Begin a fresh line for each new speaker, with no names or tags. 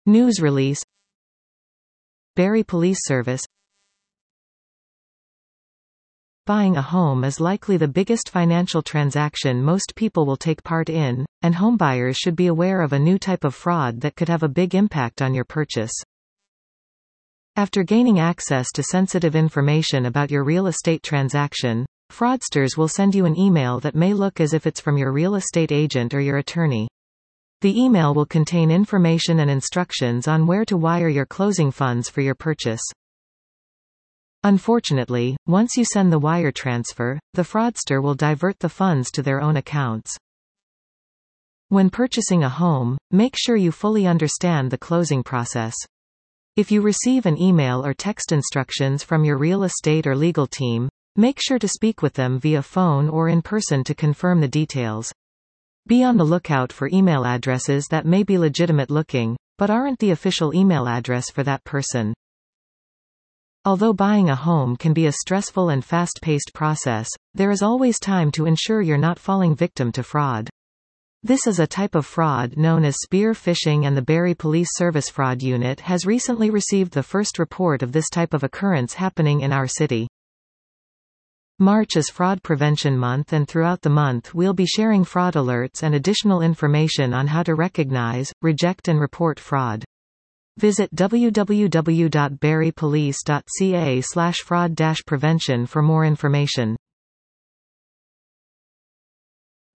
News release. Barrie Police Service. Buying a home is likely the biggest financial transaction most people will take part in, and homebuyers should be aware of a new type of fraud that could have a big impact on your purchase. After gaining access to sensitive information about your real estate transaction, fraudsters will send you an email that may look as if it's from your real estate agent or your attorney. The email will contain information and instructions on where to wire your closing funds for your purchase. Unfortunately, once you send the wire transfer, the fraudster will divert the funds to their own accounts. When purchasing a home, make sure you fully understand the closing process. If you receive an email or text instructions from your real estate or legal team, make sure to speak with them via phone or in person to confirm the details. Be on the lookout for email addresses that may be legitimate looking, but aren't the official email address for that person. Although buying a home can be a stressful and fast-paced process, there is always time to ensure you're not falling victim to fraud. This is a type of fraud known as spear phishing, and the Barrie Police Service Fraud Unit has recently received the first report of this type of occurrence happening in our city. March is Fraud Prevention Month, and throughout the month we'll be sharing fraud alerts and additional information on how to recognize, reject and report fraud. Visit www.barriepolice.ca/fraud-prevention for more information.